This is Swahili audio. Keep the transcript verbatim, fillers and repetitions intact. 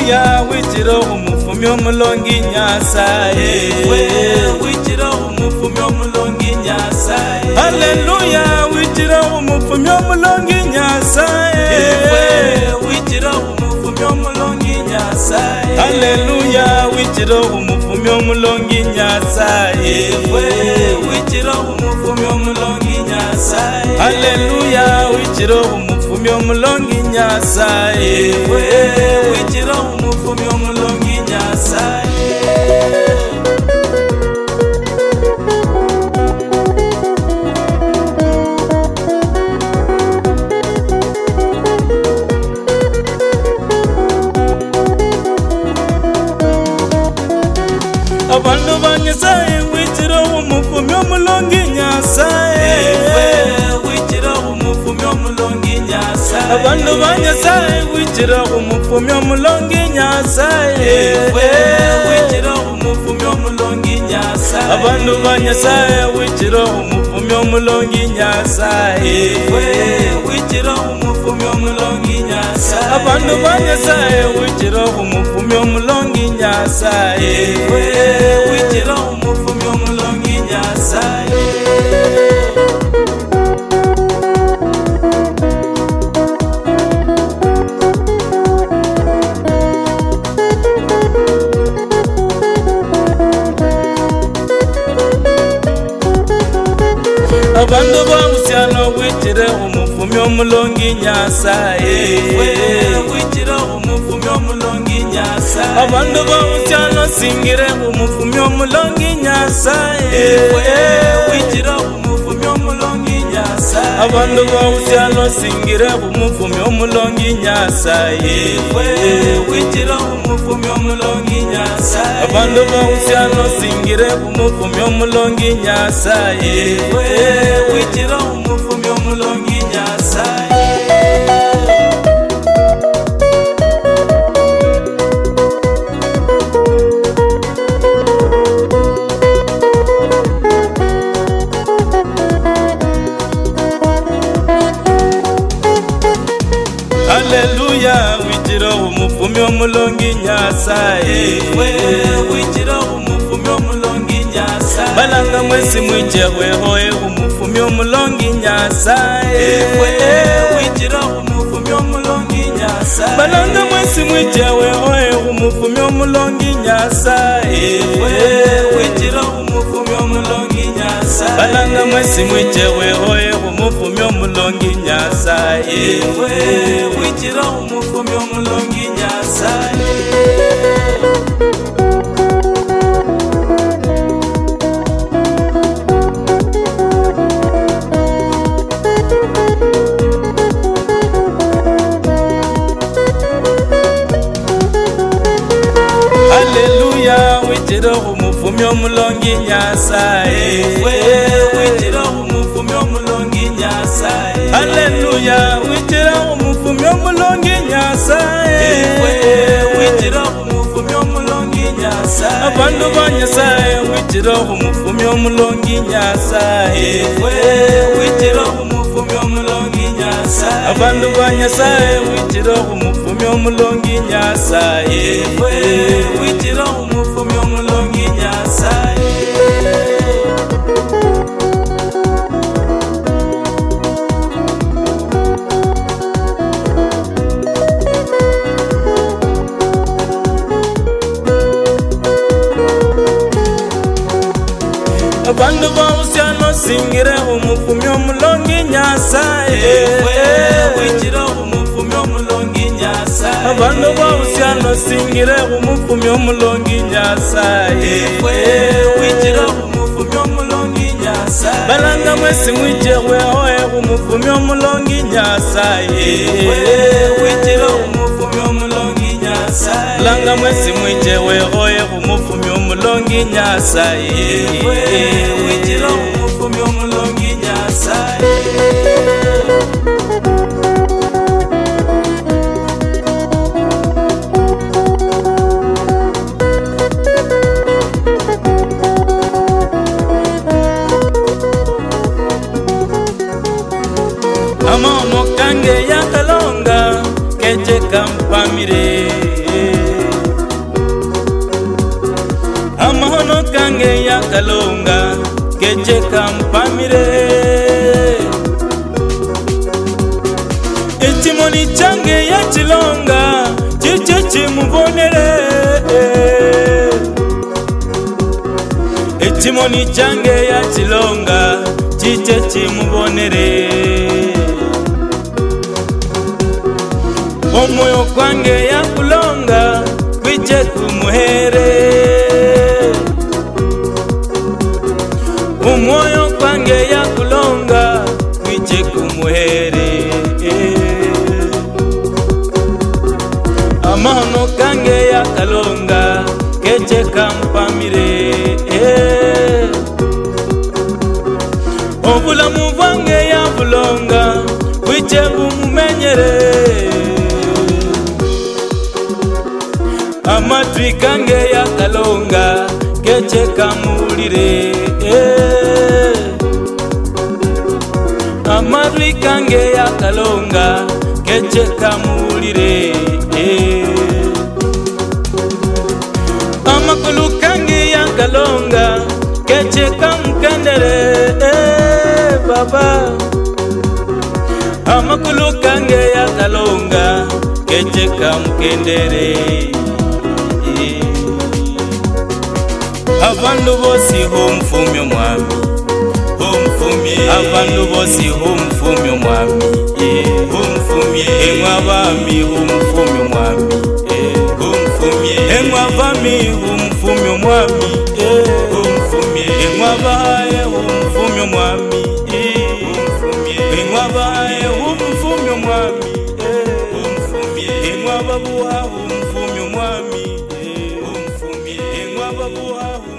Hallelujah, wichiro umufumi omulongi Nyasaye. Wichiro umufumi omulongi Nyasaye. Hallelujah, wichiro umufumi omulongi Nyasaye. Wichiro umufumi omulongi Nyasaye. Hallelujah, wichiro umufumi omulongi Nyasaye. Wichiro umufumi omulongi Nyasaye. Hallelujah, wichiro umufumi omulongi Nyasaye. Wichiro umufumi omulongi Nyasaye. Abantu banyesaye wichiro umufumi omulongi Nyasaye. Wichiro umufumi omulongi Nyasaye. Abantu banyesaye wichiro umufumi omulongi Nyasaye. Wichiro umufumi omulongi Nyasaye. Abantu banyesaye wichiro umufumi omulongi Nyasaye. Wichiro umufumi omulongi Nyasaye. Abantu banyesaye wichiro umufumi omulongi Nyasaye. Wichiro umufumi omulongi Nyasaye. Abantu bamusyano wichire umufumi omulongi Nyasaye. Wichiro umufumi omulongi Nyasaye. Abantu bamusyano singire umufumi omulongi Nyasaye. Wichiro umufumi omulongi Nyasaye. Abantu bamusyano singire umufumi omulongi Nyasaye. Wichiro umufumi omulongi Nyasaye. Abantu bamusyano singire umufumi omulongi Nyasaye. Wichiro umufumi omulongi Nyasaye. Hallelujah, wichiro umufumi omulongi Nyasaye. Wichiro umufumi omulongi Nyasaye. Balanga mwesi mwichewe hoye umufumi omulongi Nyasaye. Wichiro umufumi omulongi Nyasaye. Balanga mwesi mwichewe hoye umufumi omulongi Nyasaye. Wichiro umufumi omulongi Nyasaye. Balanga mwesi mwichewe hoye umufumi omulongi Nyasaye. Wichiro umufumi omulongi Nyasaye. Hallelujah, wichiro umufumi omulongi Nyasaye. Wichiro umufumi omulongi Nyasaye. Hallelujah, wichiro umufumi omulongi Nyasaye. Wichiro umufumi omulongi Nyasaye. Abantu banyesaye wichiro umufumi omulongi Nyasaye. Wichiro umufumi omulongi Nyasaye. Abantu banyesaye wichiro umufumi omulongi Nyasaye. Wichiro umufumi omulongi Nyasaye. Abantu bamusyano singire umufumi omulongi Nyasaye. Wichiro umufumi omulongi Nyasaye. Abantu bamusyano singire umufumi omulongi Nyasaye. Wichiro umufumi omulongi Nyasaye. Balanga mwesi mwichewe hoye umufumi omulongi Nyasaye. Wichiro umufumi omulongi Nyasaye. Balanga mwesi mwichewe hoye umufumi omulongi Nyasaye. Wichiro umufumi omulongi Nyasaye. Amaono kange yakalonga keche kampamire. keje kampamire. Ekimoni kyange ya Kilonga kikye kimubonere. Ekimoni kyange ya Kilonga kikye kimubonere. Omwoyo gwange ya Kulonga kwijye kumuhere. Omwoyo gwange ya Kulonga kwijye kumuhere. Amahono gange ya Kalonga keje kampamire. Obulamu bwange ya Bulonga kwijye bumumenyere. Amatwi gange ya Kalonga keje kamulire. Amatwi gange ya Kalonga keje kamulire. Amakulu gange ya Kalonga keje kamkendere. Baba amakulu gange ya Kalonga keje kamkendere. Abandu bosi homfumye mwami, homfumye. Abandu bosi homfumye mwami, homfumye. Emwa bami homfumye mwami, homfumye. Emwa bami homfumye mwami, homfumye. Emwa bae homfumye mwami, homfumye. Emwa bae homfumye mwami, homfumye. Emwa babuha homfumye mwami, homfumye. Emwa babuha